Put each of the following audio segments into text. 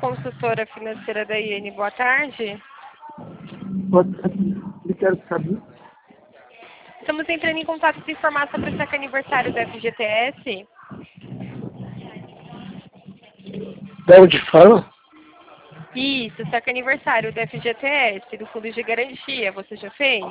consultora financeira da IN. Boa tarde. Boa tarde. Eu quero saber. Estamos entrando em contato para informar sobre o saque aniversário da FGTS. Da onde fala? Isso, saque aniversário da FGTS, do Fundo de Garantia. Você já fez?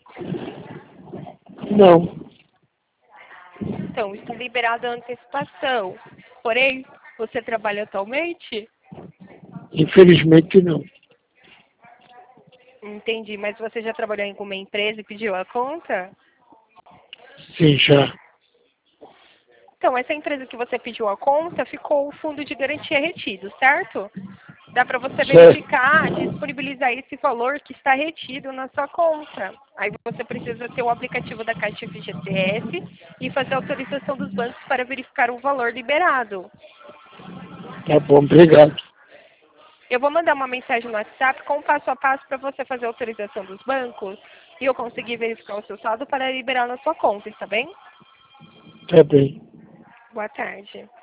Não. Então, está liberada a antecipação. Porém, você trabalha atualmente? Infelizmente não. Entendi, mas você já trabalhou em uma empresa e pediu a conta? Sim, já. Então, essa empresa que você pediu a conta ficou o fundo de garantia retido, certo? Dá para você verificar, disponibilizar esse valor que está retido na sua conta. Aí você precisa ter o aplicativo da Caixa FGTS e fazer a autorização dos bancos para verificar o valor liberado. Tá bom, obrigado. Eu vou mandar uma mensagem no WhatsApp com o passo a passo para você fazer a autorização dos bancos e eu conseguir verificar o seu saldo para liberar na sua conta, está bem? Tá bem. Boa tarde.